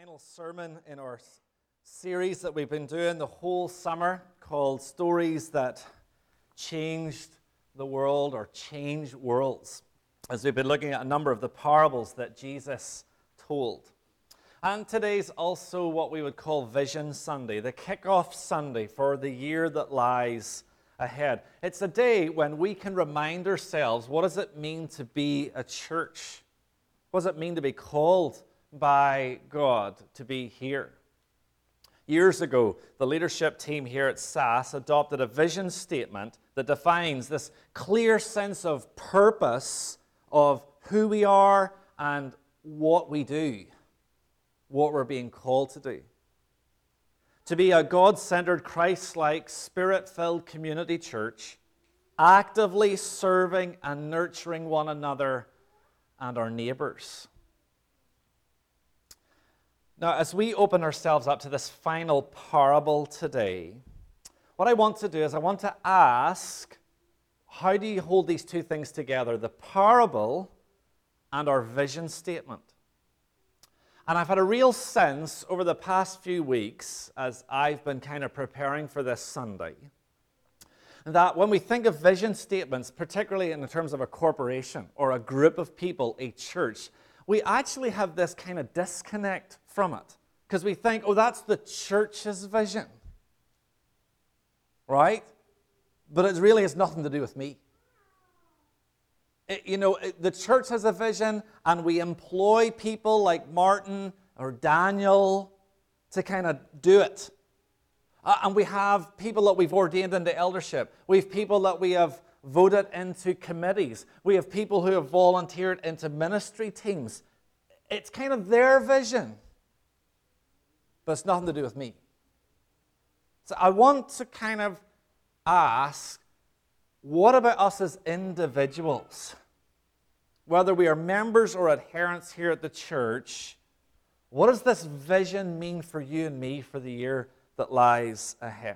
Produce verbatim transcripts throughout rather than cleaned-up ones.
final sermon in our series that we've been doing the whole summer called Stories That Changed the World or Change Worlds, as we've been looking at a number of the parables that Jesus told. And today's also what we would call Vision Sunday, the kickoff Sunday for the year that lies ahead. It's a day when we can remind ourselves, what does it mean to be a church? What does it mean to be called by God to be here? Years ago, the leadership team here at S A S adopted a vision statement that defines this clear sense of purpose of who we are and what we do, what we're being called to do. To be a God-centered, Christ-like, Spirit-filled community church, actively serving and nurturing one another and our neighbors. Now, as we open ourselves up to this final parable today, what I want to do is I want to ask, how do you hold these two things together, the parable and our vision statement? And I've had a real sense over the past few weeks, as I've been kind of preparing for this Sunday, that when we think of vision statements, particularly in terms of a corporation or a group of people, a church, we actually have this kind of disconnect from it. Because we think, oh, that's the church's vision. Right? But it really has nothing to do with me. It, you know, it, the church has a vision, and we employ people like Martin or Daniel to kind of do it. Uh, and we have people that we've ordained into eldership. We have people that we have voted into committees. We have people who have volunteered into ministry teams. It's kind of their vision, but it's nothing to do with me. So I want to kind of ask, what about us as individuals? Whether we are members or adherents here at the church, what does this vision mean for you and me for the year that lies ahead?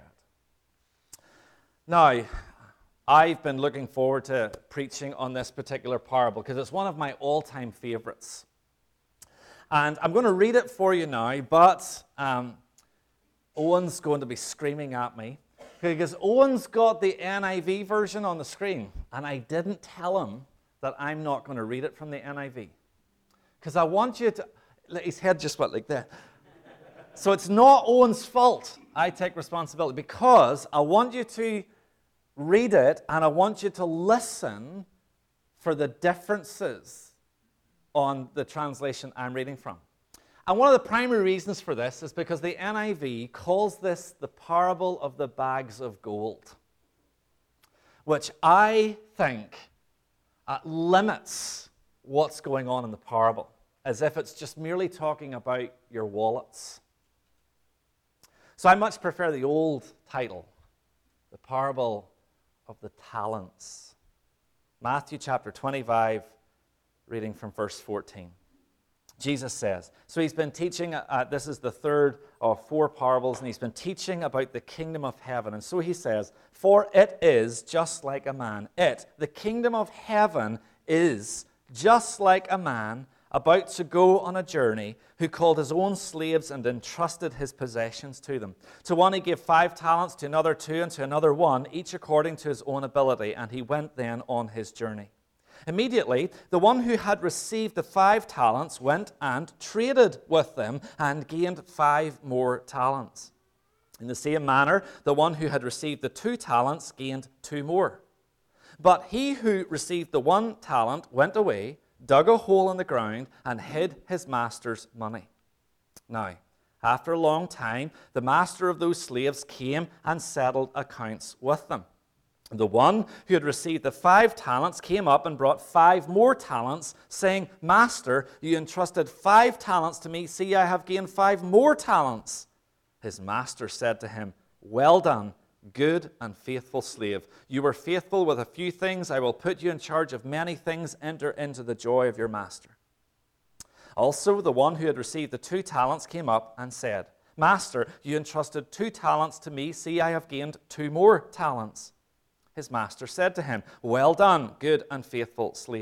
Now, I've been looking forward to preaching on this particular parable because it's one of my all-time favorites. And I'm going to read it for you now, but um, Owen's going to be screaming at me because Owen's got the N I V version on the screen, and I didn't tell him that I'm not going to read it from the N I V because I want you to... His head just went like that. So it's not Owen's fault. I take responsibility because I want you to read it, and I want you to listen for the differences on the translation I'm reading from. And one of the primary reasons for this is because the N I V calls this the parable of the bags of gold, which I think uh, limits what's going on in the parable, as if it's just merely talking about your wallets. So I much prefer the old title, the parable of the talents. Matthew chapter twenty-five, reading from verse fourteen. Jesus says, so he's been teaching, uh, this is the third of four parables, and he's been teaching about the kingdom of heaven. And so he says, for it is just like a man. It, the kingdom of heaven, is just like a man about to go on a journey, who called his own slaves and entrusted his possessions to them. To one he gave five talents, to another two, and to another one, each according to his own ability, and he went then on his journey. Immediately, the one who had received the five talents went and traded with them and gained five more talents. In the same manner, the one who had received the two talents gained two more. But he who received the one talent went away, dug a hole in the ground, and hid his master's money. Now, after a long time, the master of those slaves came and settled accounts with them. The one who had received the five talents came up and brought five more talents, saying, Master, you entrusted five talents to me. See, I have gained five more talents. His master said to him, well done, good and faithful slave. You were faithful with a few things. I will put you in charge of many things. Enter into the joy of your master. Also, the one who had received the two talents came up and said, Master, you entrusted two talents to me. See, I have gained two more talents. His master said to him, well done, good and faithful slave.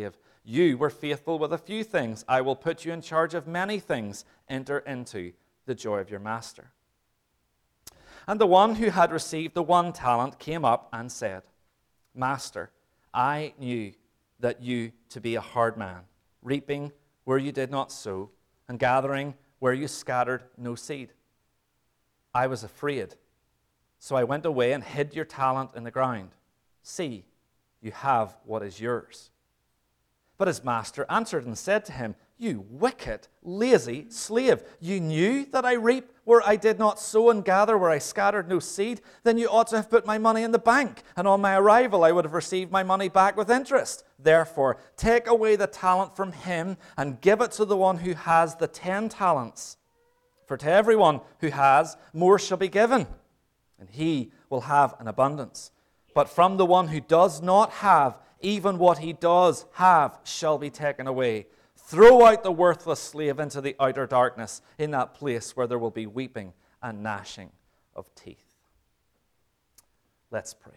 You were faithful with a few things. I will put you in charge of many things. Enter into the joy of your master." And the one who had received the one talent came up and said, "Master, I knew that you to be a hard man, reaping where you did not sow, and gathering where you scattered no seed. I was afraid, so I went away and hid your talent in the ground. See, you have what is yours." But his master answered and said to him, "You wicked, lazy slave, you knew that I reap where I did not sow and gather where I scattered no seed? Then you ought to have put my money in the bank, and on my arrival I would have received my money back with interest. Therefore, take away the talent from him and give it to the one who has the ten talents. For to everyone who has, more shall be given, and he will have an abundance. But from the one who does not have, even what he does have shall be taken away. Throw out the worthless slave into the outer darkness, in that place where there will be weeping and gnashing of teeth." Let's pray.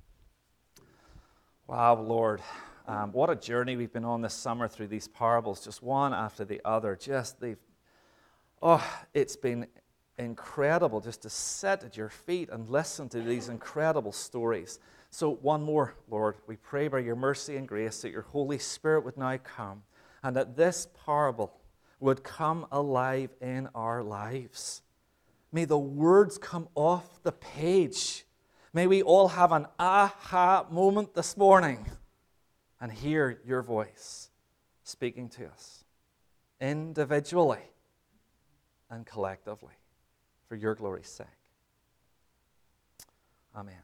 Wow, Lord, um, what a journey we've been on this summer through these parables, just one after the other. Just they've, oh, it's been incredible just to sit at your feet and listen to these incredible stories. So one more, Lord, we pray by your mercy and grace that your Holy Spirit would now come, and that this parable would come alive in our lives. May the words come off the page. May we all have an aha moment this morning and hear your voice speaking to us individually and collectively for your glory's sake. Amen.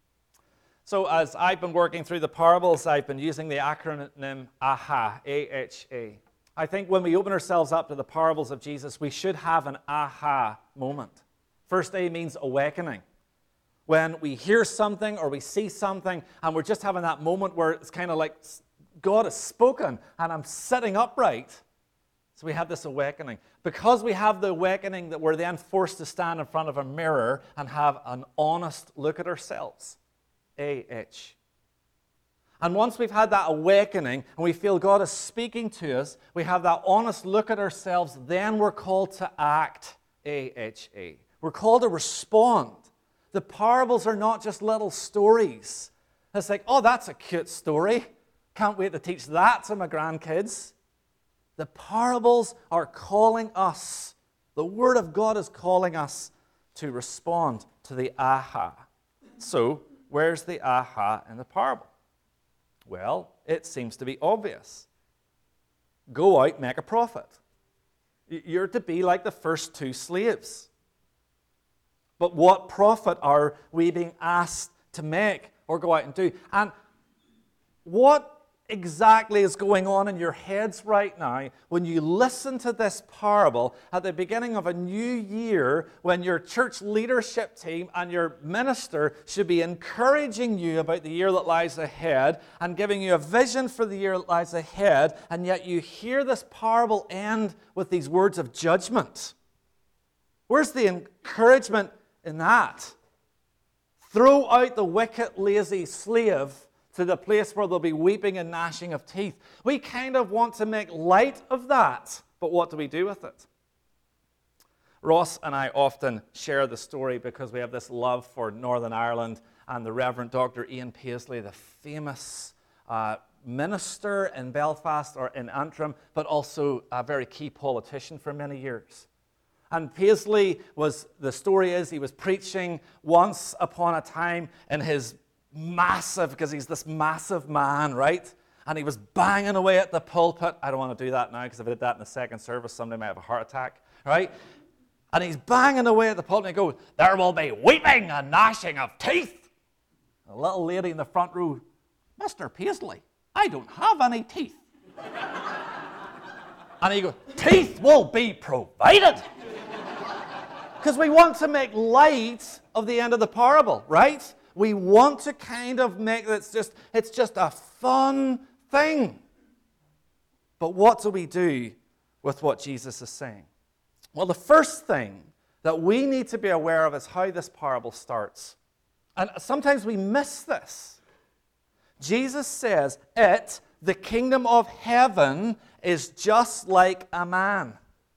So as I've been working through the parables, I've been using the acronym AHA, A H A. I think when we open ourselves up to the parables of Jesus, we should have an aha moment. First A means awakening. When we hear something or we see something and we're just having that moment where it's kind of like God has spoken and I'm sitting upright. So we have this awakening. Because we have the awakening, that we're then forced to stand in front of a mirror and have an honest look at ourselves. A H. And once we've had that awakening and we feel God is speaking to us, we have that honest look at ourselves, then we're called to act. A H A. We're called to respond. The parables are not just little stories. It's like, oh, that's a cute story. Can't wait to teach that to my grandkids. The parables are calling us. The Word of God is calling us to respond to the aha. So, where's the aha in the parable? Well, it seems to be obvious. Go out, make a profit. You're to be like the first two slaves. But what profit are we being asked to make or go out and do? And what exactly is going on in your heads right now when you listen to this parable at the beginning of a new year, when your church leadership team and your minister should be encouraging you about the year that lies ahead and giving you a vision for the year that lies ahead, and yet you hear this parable end with these words of judgment? Where's the encouragement in that? Throw out the wicked, lazy slave to the place where there'll be weeping and gnashing of teeth. We kind of want to make light of that, but what do we do with it? Ross and I often share the story because we have this love for Northern Ireland and the Reverend Doctor Ian Paisley, the famous uh, minister in Belfast or in Antrim, but also a very key politician for many years. And Paisley was, the story is, he was preaching once upon a time in his massive, because he's this massive man, right? And he was banging away at the pulpit. I don't want to do that now, because if I did that in the second service, somebody might have a heart attack, right? And he's banging away at the pulpit, and he goes, "There will be weeping and gnashing of teeth." A little lady in the front row, "Mister Paisley, I don't have any teeth." And he goes, "Teeth will be provided." Because we want to make light of the end of the parable, right? We want to kind of make it's just it's just a fun thing. But what do we do with what Jesus is saying? Well, the first thing that we need to be aware of is how this parable starts. And sometimes we miss this. Jesus says, "It," the kingdom of heaven is just like a man.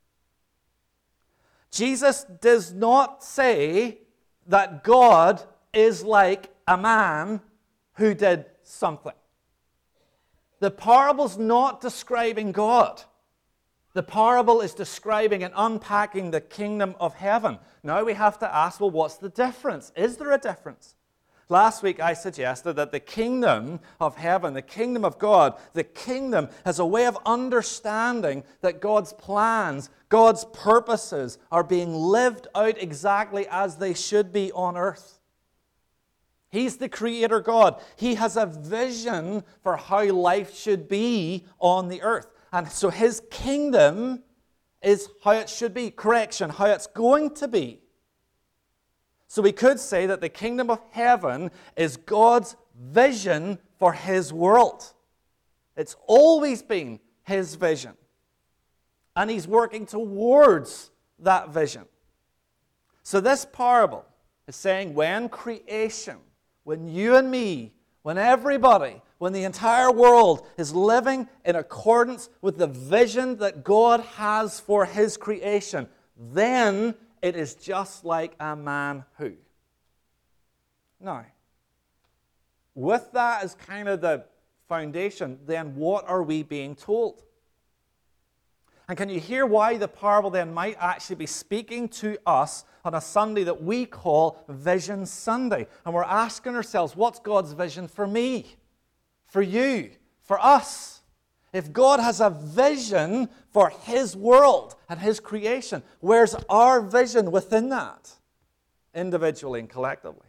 Jesus does not say that God is like a man who did something. The parable's not describing God. The parable is describing and unpacking the kingdom of heaven. Now we have to ask, well, what's the difference? Is there a difference? Last week I suggested that the kingdom of heaven, the kingdom of God, the kingdom has a way of understanding that God's plans, God's purposes are being lived out exactly as they should be on earth. He's the creator God. He has a vision for how life should be on the earth. And so his kingdom is how it should be, correction, how it's going to be. So we could say that the kingdom of heaven is God's vision for his world. It's always been his vision. And he's working towards that vision. So this parable is saying when creation, when you and me, when everybody, when the entire world is living in accordance with the vision that God has for his creation, then it is just like a man who. Now, with that as kind of the foundation, then what are we being told? And can you hear why the parable then might actually be speaking to us on a Sunday that we call Vision Sunday? And we're asking ourselves, what's God's vision for me, for you, for us? If God has a vision for his world and his creation, where's our vision within that, individually and collectively?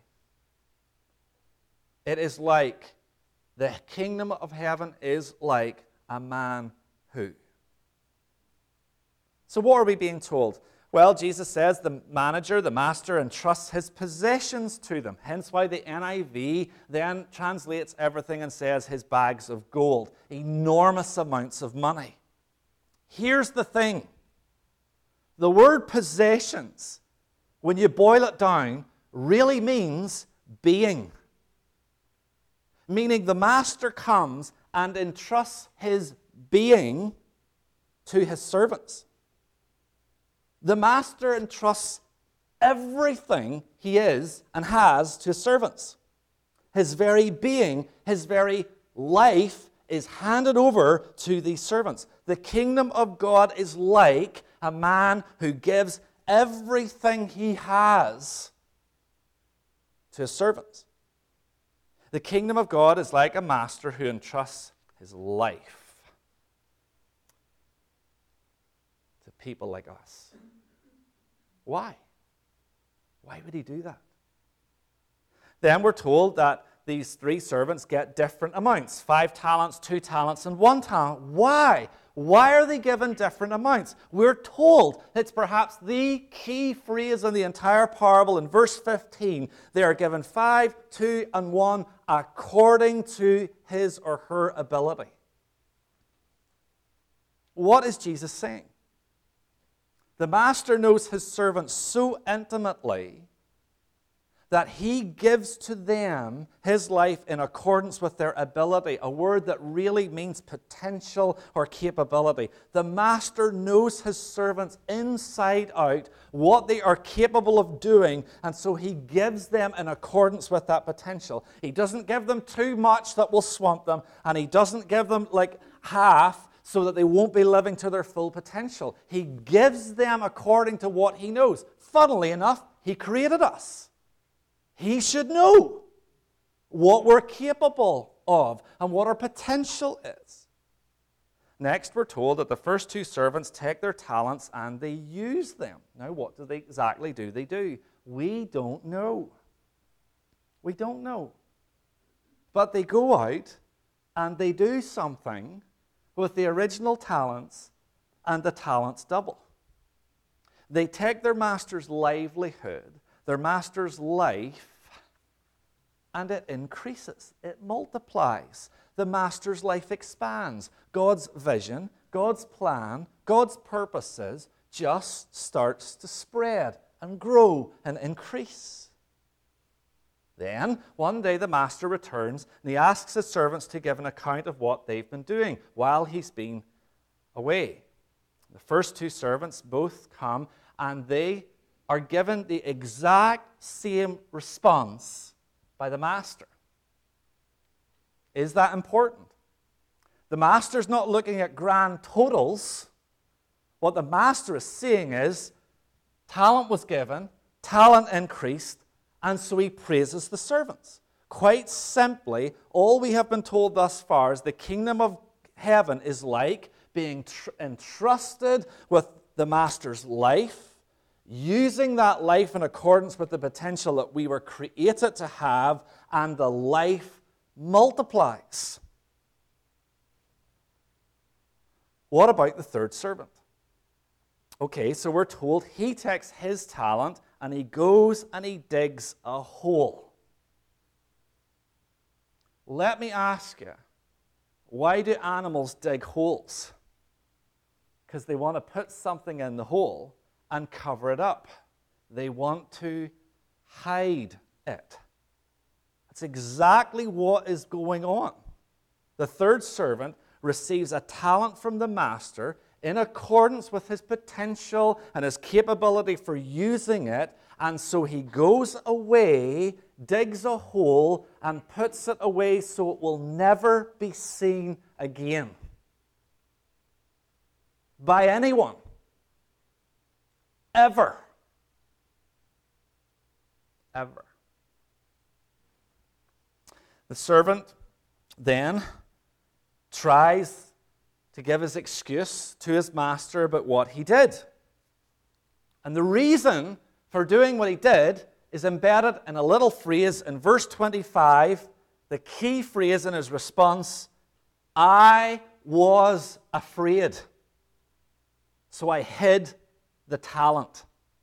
It is like the kingdom of heaven is like a man who. So what are we being told? Well, Jesus says the manager, the master, entrusts his possessions to them. Hence why the N I V then translates everything and says his bags of gold. Enormous amounts of money. Here's the thing. The word possessions, when you boil it down, really means being. Meaning the master comes and entrusts his being to his servants. The master entrusts everything he is and has to his servants. His very being, his very life is handed over to these servants. The kingdom of God is like a man who gives everything he has to his servants. The kingdom of God is like a master who entrusts his life to people like us. Why? Why would he do that? Then we're told that these three servants get different amounts. Five talents, two talents, and one talent. Why? Why are they given different amounts? We're told it's perhaps the key phrase in the entire parable. In verse fifteen, they are given five, two, and one according to his or her ability. What is Jesus saying? The master knows his servants so intimately that he gives to them his life in accordance with their ability, a word that really means potential or capability. The master knows his servants inside out, what they are capable of doing, and so he gives them in accordance with that potential. He doesn't give them too much that will swamp them, and he doesn't give them like half so that they won't be living to their full potential. He gives them according to what he knows. Funnily enough, he created us. He should know what we're capable of and what our potential is. Next, we're told that the first two servants take their talents and they use them. Now, what do they exactly do they do? We don't know. We don't know. But they go out and they do something with the original talents and the talents double. They take their master's livelihood, their master's life, and it increases. It multiplies. The master's life expands. God's vision, God's plan, God's purposes just starts to spread and grow and increase. Then, one day the master returns, and he asks his servants to give an account of what they've been doing while he's been away. The first two servants both come, and they are given the exact same response by the master. Is that important? The master's not looking at grand totals. What the master is saying is, talent was given, talent increased, and so he praises the servants. Quite simply, all we have been told thus far is the kingdom of heaven is like being tr- entrusted with the master's life, using that life in accordance with the potential that we were created to have, and the life multiplies. What about the third servant? Okay, so we're told he takes his talent and he goes and he digs a hole. Let me ask you, why do animals dig holes? Because they want to put something in the hole and cover it up. They want to hide it. That's exactly what is going on. The third servant receives a talent from the master in accordance with his potential and his capability for using it, and so he goes away, digs a hole, and puts it away so it will never be seen again by anyone, ever. Ever. The servant then tries to give his excuse to his master about what he did. And the reason for doing what he did is embedded in a little phrase in verse twenty-five, the key phrase in his response, I was afraid, so I hid the talent.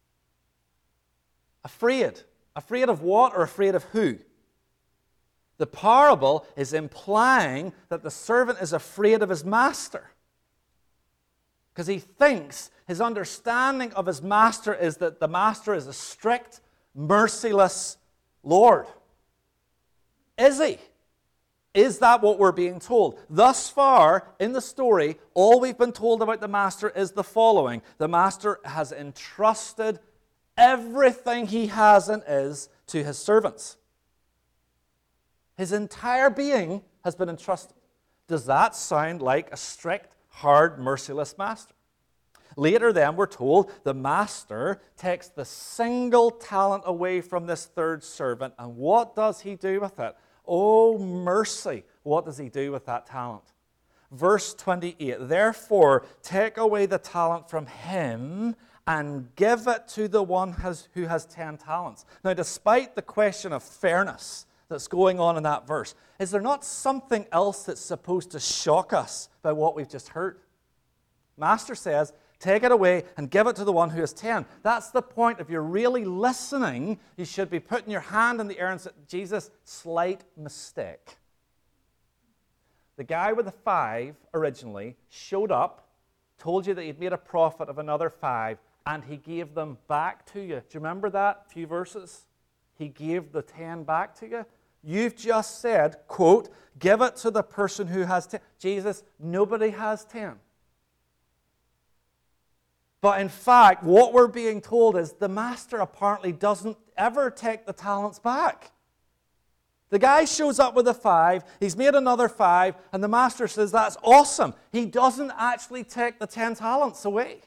Afraid. Afraid of what or afraid of who? The parable is implying that the servant is afraid of his master, because he thinks his understanding of his master is that the master is a strict, merciless Lord. Is he? Is that what we're being told? Thus far in the story, all we've been told about the master is the following. The master has entrusted everything he has and is to his servants. His entire being has been entrusted. Does that sound like a strict, hard, merciless master? Later then, we're told the master takes the single talent away from this third servant, and what does he do with it? Oh, mercy! What does he do with that talent? Verse twenty-eight, therefore, take away the talent from him and give it to the one has, who has ten talents. Now, despite the question of fairness that's going on in that verse, is there not something else that's supposed to shock us by what we've just heard? Master says, take it away and give it to the one who has ten. That's the point. If you're really listening, you should be putting your hand in the air and saying, Jesus, slight mistake. The guy with the five originally showed up, told you that he'd made a profit of another five, and he gave them back to you. Do you remember that few verses? He gave the ten back to you. You've just said, quote, give it to the person who has ten. Jesus, nobody has ten. But in fact, what we're being told is the master apparently doesn't ever take the talents back. The guy shows up with a five, he's made another five, and the master says, that's awesome. He doesn't actually take the ten talents away.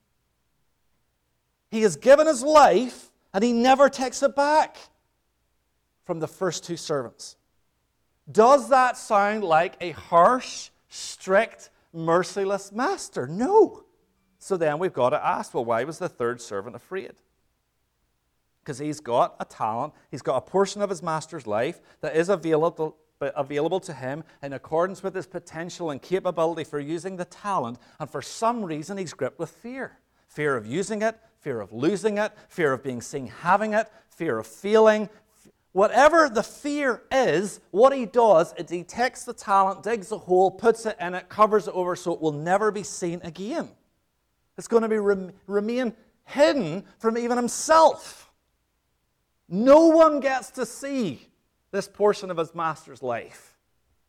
He has given his life, and he never takes it back from the first two servants. Does that sound like a harsh, strict, merciless master? No. So then we've got to ask, well, why was the third servant afraid? Because he's got a talent, he's got a portion of his master's life that is available, available to him in accordance with his potential and capability for using the talent, and for some reason he's gripped with fear. Fear of using it, fear of losing it, fear of being seen having it, fear of failing. Whatever the fear is, what he does is he takes the talent, digs a hole, puts it in it, covers it over so it will never be seen again. It's going to be rem- remain hidden from even himself. No one gets to see this portion of his master's life.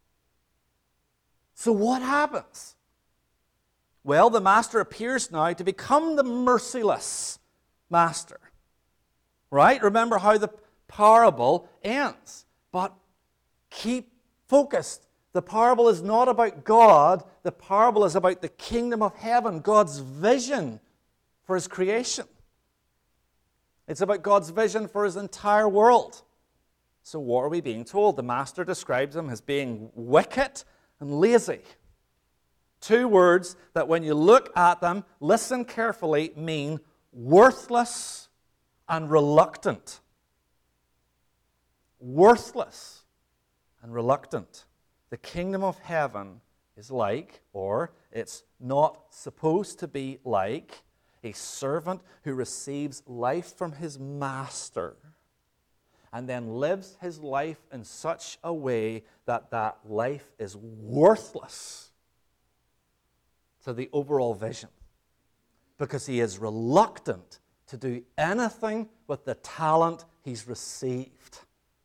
So what happens? Well, the master appears now to become the merciless master. Right? Remember how the parable ends. But keep focused. The parable is not about God. The parable is about the kingdom of heaven, God's vision for his creation. It's about God's vision for his entire world. So what are we being told? The master describes him as being wicked and lazy. Two words that when you look at them, listen carefully, mean worthless and reluctant. Worthless and reluctant. The kingdom of heaven is like, or it's not supposed to be like, a servant who receives life from his master and then lives his life in such a way that that life is worthless to the overall vision because he is reluctant to do anything with the talent he's received.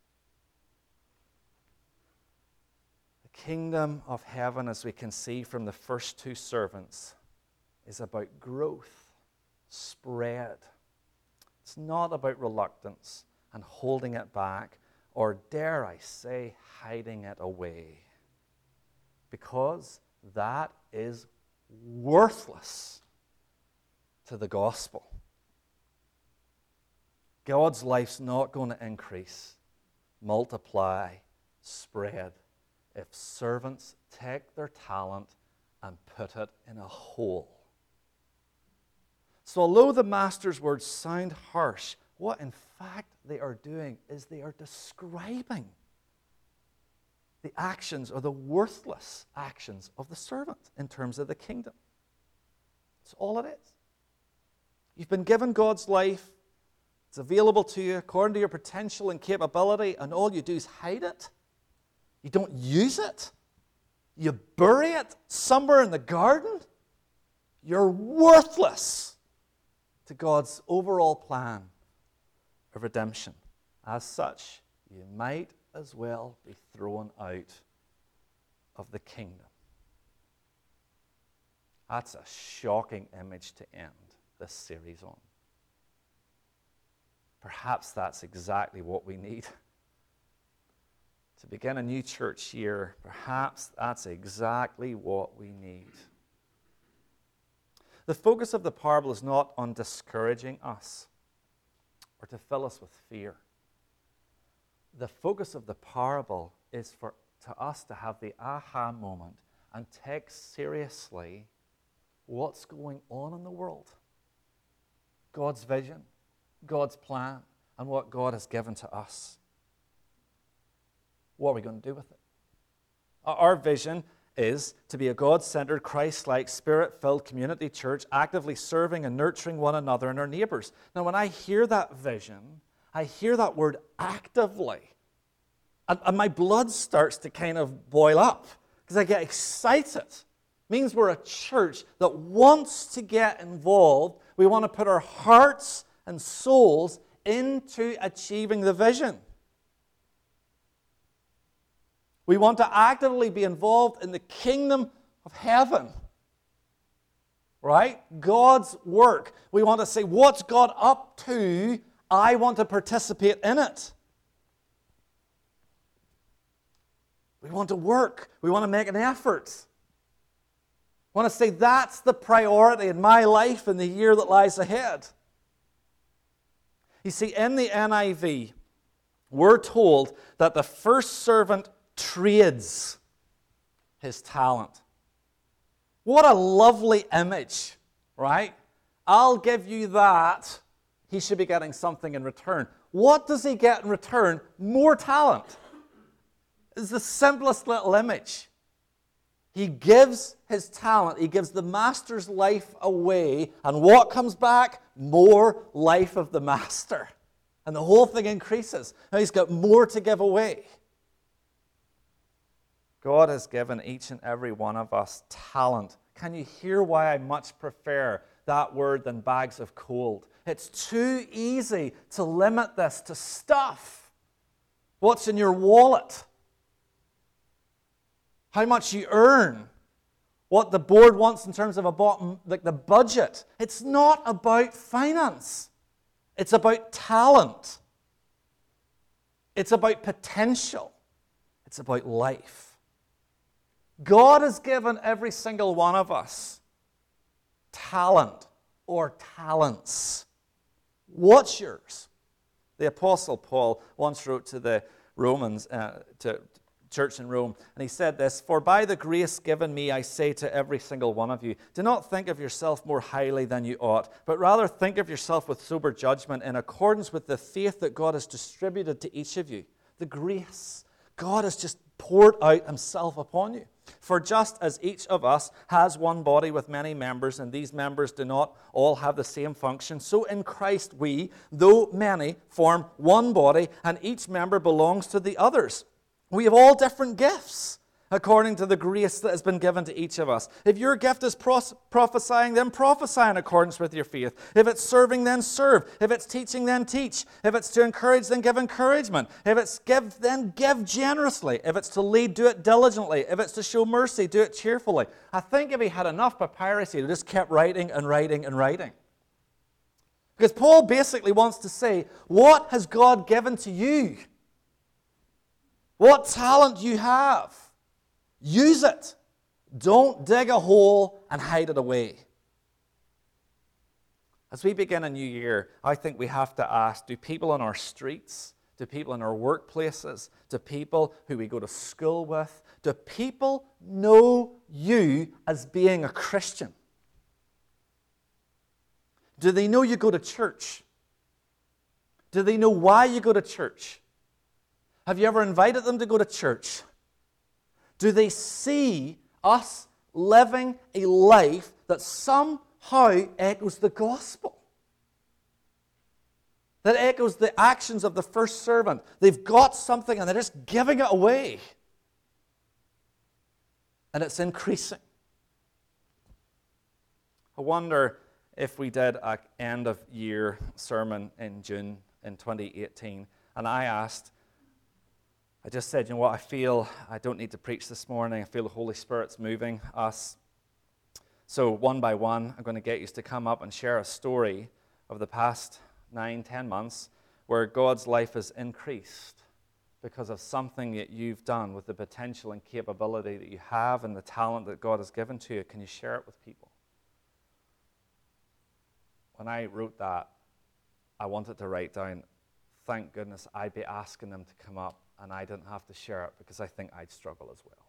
The kingdom of heaven, as we can see from the first two servants, is about growth. Spread. It's not about reluctance and holding it back, or dare I say, hiding it away. Because that is worthless to the gospel. God's life's not going to increase, multiply, spread if servants take their talent and put it in a hole. So although the master's words sound harsh, what in fact they are doing is they are describing the actions or the worthless actions of the servant in terms of the kingdom. That's all it is. You've been given God's life. It's available to you according to your potential and capability, and all you do is hide it. You don't use it. You bury it somewhere in the garden. You're worthless to God's overall plan of redemption. As such, you might as well be thrown out of the kingdom. That's a shocking image to end this series on. Perhaps that's exactly what we need. To begin a new church year, perhaps that's exactly what we need. The focus of the parable is not on discouraging us or to fill us with fear. The focus of the parable is for to us to have the aha moment and take seriously what's going on in the world. God's vision, God's plan, and what God has given to us. What are we going to do with it? Our vision is to be a God-centered, Christ-like, Spirit-filled community church, actively serving and nurturing one another and our neighbors. Now, when I hear that vision, I hear that word actively, and, and my blood starts to kind of boil up because I get excited. It means we're a church that wants to get involved. We want to put our hearts and souls into achieving the vision. We want to actively be involved in the kingdom of heaven. Right? God's work. We want to say, what's God up to? I want to participate in it. We want to work. We want to make an effort. We want to say, that's the priority in my life in the year that lies ahead. You see, in the N I V, we're told that the first servant trades his talent. What a lovely image, right? I'll give you that. He should be getting something in return. What does he get in return? More talent. It's the simplest little image. He gives his talent, he gives the master's life away, and what comes back? More life of the master. And the whole thing increases. Now he's got more to give away. God has given each and every one of us talent. Can you hear why I much prefer that word than bags of coal? It's too easy to limit this to stuff. what's in your wallet, how much you earn, what the board wants in terms of a bottom, like the budget. It's not about finance. It's about talent. It's about potential. It's about life. God has given every single one of us talent or talents. What's yours? The Apostle Paul once wrote to the Romans, uh, to church in Rome, and he said this, "For by the grace given me, I say to every single one of you, do not think of yourself more highly than you ought, but rather think of yourself with sober judgment in accordance with the faith that God has distributed to each of you." The grace. God has just poured out himself upon you. "For just as each of us has one body with many members, and these members do not all have the same function, so in Christ we, though many, form one body, and each member belongs to the others. We have all different gifts according to the grace that has been given to each of us. If your gift is pros- prophesying, then prophesy in accordance with your faith. If it's serving, then serve. If it's teaching, then teach. If it's to encourage, then give encouragement. If it's give, then give generously. If it's to lead, do it diligently. If it's to show mercy, do it cheerfully." I think if he had enough papyrus, he just kept writing and writing and writing. Because Paul basically wants to say, what has God given to you? What talent you have? Use it. Don't dig a hole and hide it away. As we begin a new year, I think we have to ask, do people on our streets, do people in our workplaces, do people who we go to school with, do people know you as being a Christian? Do they know you go to church? Do they know why you go to church? Have you ever invited them to go to church? Do they see us living a life that somehow echoes the gospel? That echoes the actions of the first servant. They've got something and they're just giving it away. And it's increasing. I wonder if we did an end of year sermon in June in twenty eighteen, and I asked, I just said, you know what, I feel I don't need to preach this morning. I feel the Holy Spirit's moving us. So one by one, I'm going to get you to come up and share a story of the past nine, ten months where God's life has increased because of something that you've done with the potential and capability that you have and the talent that God has given to you. Can you share it with people? When I wrote that, I wanted to write down, thank goodness I'd be asking them to come up and I didn't have to share it because I think I'd struggle as well.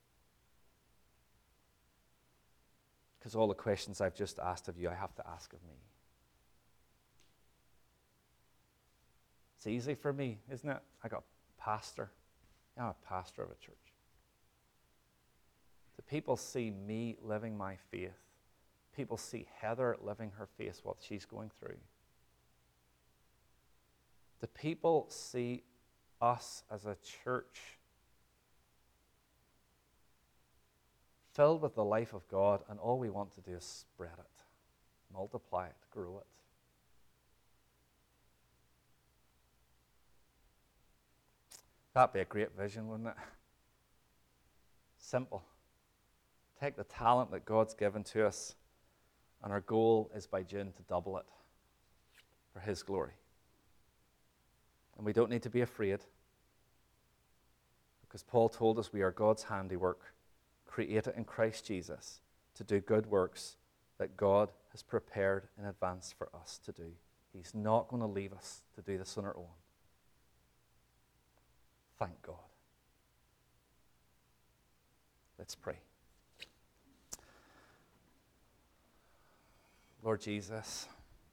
Because all the questions I've just asked of you, I have to ask of me. It's easy for me, isn't it? I got a pastor. I'm a pastor of a church. Do people see me living my faith? People see Heather living her faith, what she's going through. Do people see us as a church filled with the life of God, and all we want to do is spread it, multiply it, grow it? That'd be a great vision, wouldn't it? Simple. Take the talent that God's given to us, and our goal is by June to double it for His glory. And we don't need to be afraid, because Paul told us we are God's handiwork, created in Christ Jesus to do good works that God has prepared in advance for us to do. He's not going to leave us to do this on our own. Thank God. Let's pray. Lord Jesus,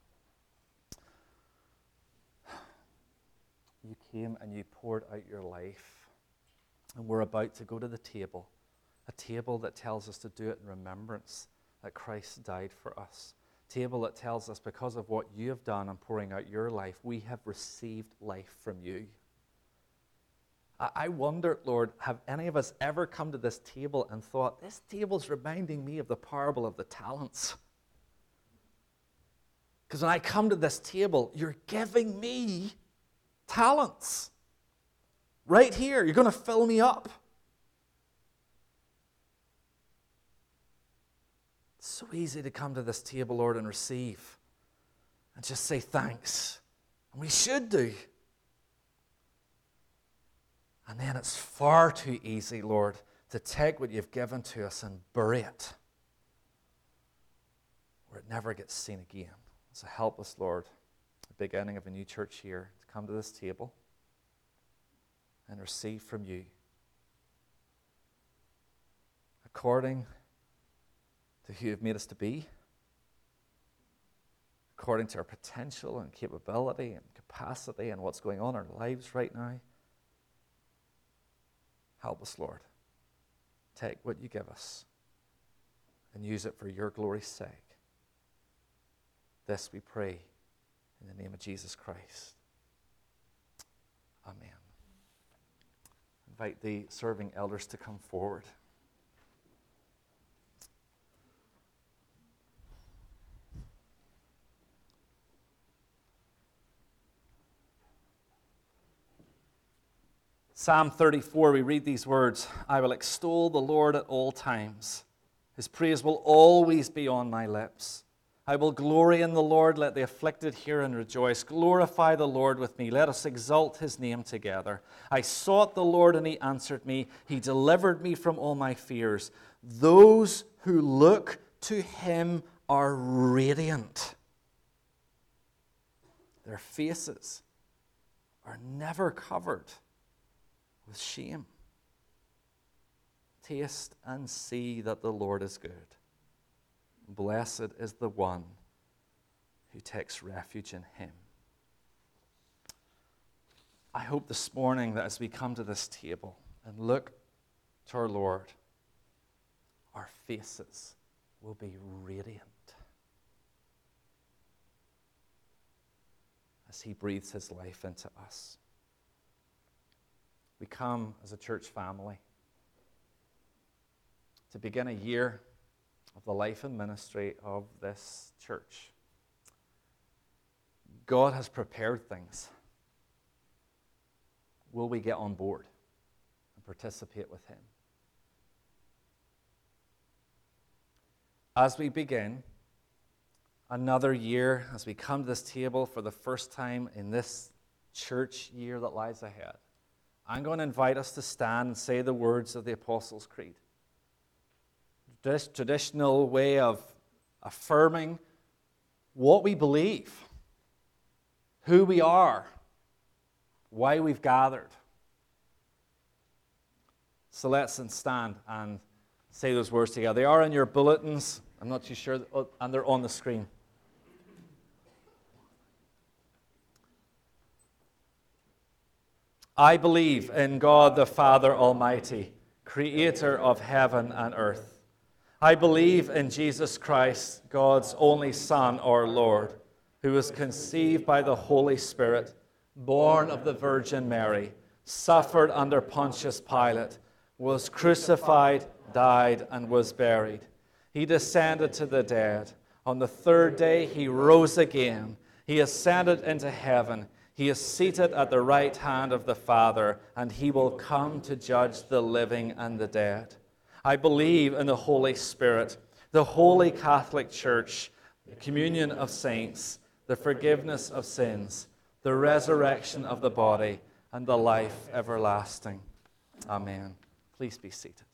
you came and you poured out your life, and we're about to go to the table, a table that tells us to do it in remembrance that Christ died for us, a table that tells us because of what you have done and pouring out your life, we have received life from you. I wonder, Lord, have any of us ever come to this table and thought, this table's reminding me of the parable of the talents? Because when I come to this table, you're giving me talents. Right here, you're going to fill me up. It's so easy to come to this table, Lord, and receive and just say thanks. And we should do. And then it's far too easy, Lord, to take what you've given to us and bury it, where it never gets seen again. So help us, Lord, at the beginning of a new church year, to come to this table and receive from you according to who you've made us to be, according to our potential and capability and capacity and what's going on in our lives right now. Help us, Lord. Take what you give us and use it for your glory's sake. This we pray in the name of Jesus Christ. Amen. Invite the serving elders to come forward. Psalm thirty-four, we read these words, I will extol the Lord at all times. His praise will always be on my lips. I will glory in the Lord. Let the afflicted hear and rejoice. Glorify the Lord with me. Let us exalt his name together. I sought the Lord and he answered me. He delivered me from all my fears. Those who look to him are radiant. Their faces are never covered with shame. Taste and see that the Lord is good. Blessed is the one who takes refuge in him. I hope this morning that as we come to this table and look to our Lord, our faces will be radiant as he breathes his life into us. We come as a church family to begin a year of the life and ministry of this church. God has prepared things. Will we get on board and participate with him? As we begin another year, as we come to this table for the first time in this church year that lies ahead, I'm going to invite us to stand and say the words of the Apostles' Creed. This traditional way of affirming what we believe, who we are, why we've gathered. So let's stand and say those words together. They are in your bulletins. I'm not too sure, and they're on the screen. I believe in God the Father Almighty, creator of heaven and earth. I believe in Jesus Christ, God's only Son, our Lord, who was conceived by the Holy Spirit, born of the Virgin Mary, suffered under Pontius Pilate, was crucified, died, and was buried. He descended to the dead. On the third day he rose again. He ascended into heaven. He is seated at the right hand of the Father, and he will come to judge the living and the dead. I believe in the Holy Spirit, the Holy Catholic Church, the communion of saints, the forgiveness of sins, the resurrection of the body, and the life everlasting. Amen. Please be seated.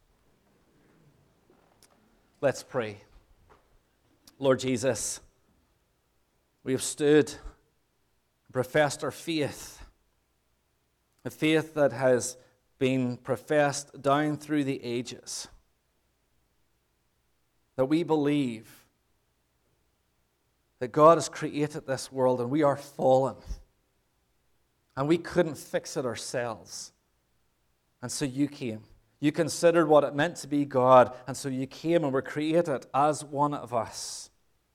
Let's pray. Lord Jesus, we have stood and professed our faith, a faith that has been professed down through the ages, that we believe that God has created this world and we are fallen and we couldn't fix it ourselves. And so you came. You considered what it meant to be God, and so you came and were created as one of us.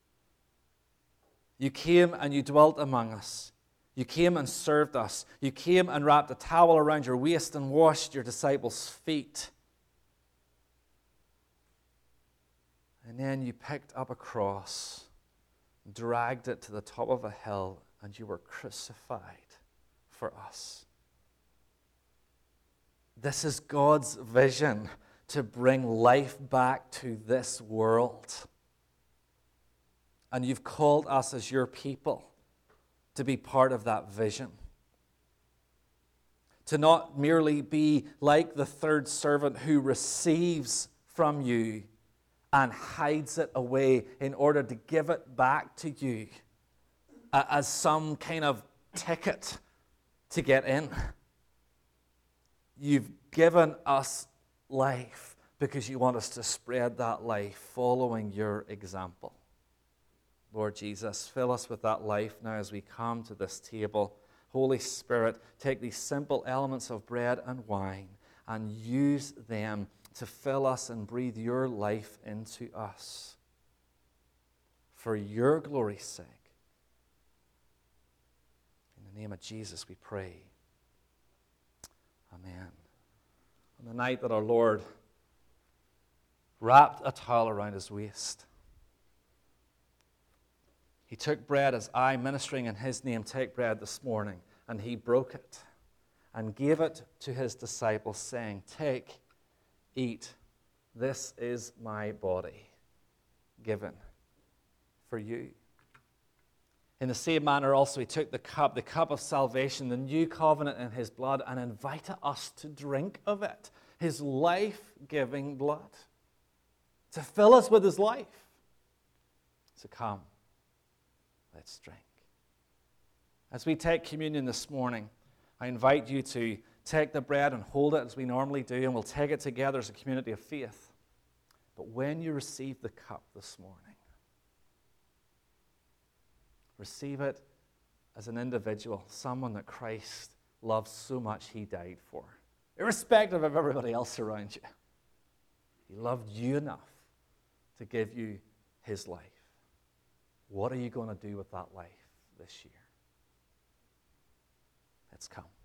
You came and you dwelt among us. You came and served us. You came and wrapped a towel around your waist and washed your disciples' feet. And then you picked up a cross, dragged it to the top of a hill, and you were crucified for us. This is God's vision to bring life back to this world. And you've called us as your people to be part of that vision. To not merely be like the third servant who receives from you and hides it away in order to give it back to you as some kind of ticket to get in. You've given us life because you want us to spread that life following your example. Lord Jesus, fill us with that life now as we come to this table. Holy Spirit, take these simple elements of bread and wine and use them to fill us and breathe your life into us. For your glory's sake. In the name of Jesus we pray. Amen. On the night that our Lord wrapped a towel around his waist, he took bread as I, ministering in his name, take bread this morning, and he broke it and gave it to his disciples, saying, "Take, eat, this is my body given for you." In the same manner also he took the cup, the cup of salvation, the new covenant in his blood, and invited us to drink of it, his life-giving blood, to fill us with his life. So come, let's drink. As we take communion this morning, I invite you to take the bread and hold it as we normally do, and we'll take it together as a community of faith. But when you receive the cup this morning, receive it as an individual, someone that Christ loves so much he died for, irrespective of everybody else around you. He loved you enough to give you his life. What are you going to do with that life this year? Let's come.